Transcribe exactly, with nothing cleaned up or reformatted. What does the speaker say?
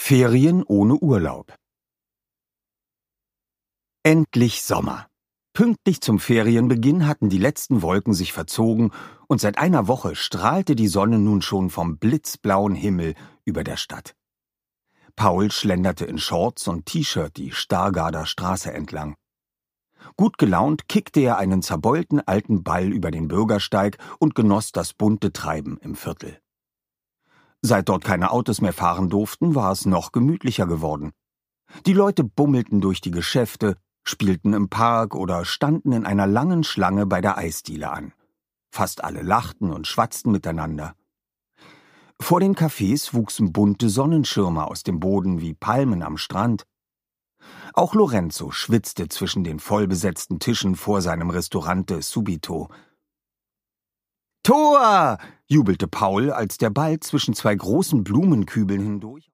Ferien ohne Urlaub. Endlich Sommer. Pünktlich zum Ferienbeginn hatten die letzten Wolken sich verzogen und seit einer Woche strahlte die Sonne nun schon vom blitzblauen Himmel über der Stadt. Paul schlenderte in Shorts und T-Shirt die Stargarder Straße entlang. Gut gelaunt kickte er einen zerbeulten alten Ball über den Bürgersteig und genoss das bunte Treiben im Viertel. Seit dort keine Autos mehr fahren durften, war es noch gemütlicher geworden. Die Leute bummelten durch die Geschäfte, spielten im Park oder standen in einer langen Schlange bei der Eisdiele an. Fast alle lachten und schwatzten miteinander. Vor den Cafés wuchsen bunte Sonnenschirme aus dem Boden wie Palmen am Strand. Auch Lorenzo schwitzte zwischen den vollbesetzten Tischen vor seinem Ristorante Subito. »Tor!« jubelte Paul, als der Ball zwischen zwei großen Blumenkübeln hindurch